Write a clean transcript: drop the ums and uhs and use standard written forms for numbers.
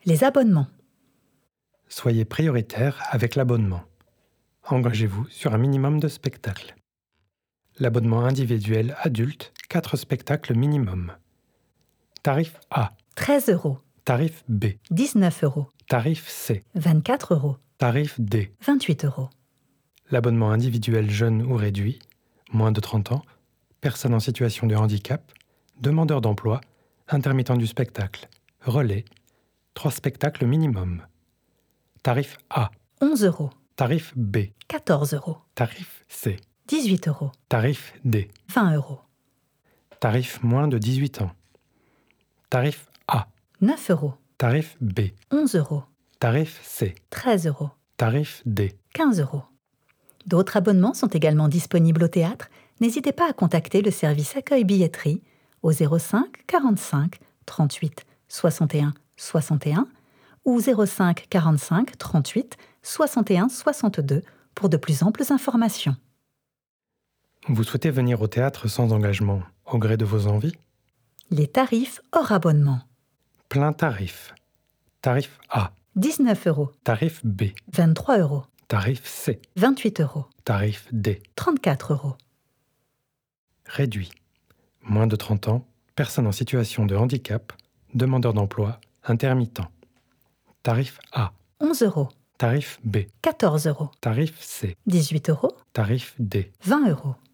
Les abonnements. Soyez prioritaire avec l'abonnement. Engagez-vous sur un minimum de spectacles. L'abonnement individuel adulte, 4 spectacles minimum. Tarif A. 13 €. Tarif B. 19 €. Tarif C. 24 €. Tarif D. 28 €. L'abonnement individuel jeune ou réduit, moins de 30 ans, personne en situation de handicap, demandeur d'emploi, intermittent du spectacle, relais, 3 spectacles minimum. Tarif A. 11 €. Tarif B. 14 €. Tarif C. 18 €. Tarif D. 20 €. Tarif moins de 18 ans. Tarif A. 9 €. Tarif B. 11 €. Tarif C. 13 €. Tarif D. 15 €. D'autres abonnements sont également disponibles au théâtre. N'hésitez pas à contacter le service accueil-billetterie au 05 45 38 61 61 ou 05 45 38 61 62 pour de plus amples informations. Vous souhaitez venir au théâtre sans engagement, au gré de vos envies? Les tarifs hors abonnement. Plein tarif. Tarif A. 19 €. Tarif B. 23 €. Tarif C. 28 €. Tarif D. 34 €. Réduit. Moins de 30 ans, personne en situation de handicap, demandeur d'emploi, intermittent. Tarif A. 11 €. Tarif B. 14 €. Tarif C. 18 €. Tarif D. 20 €.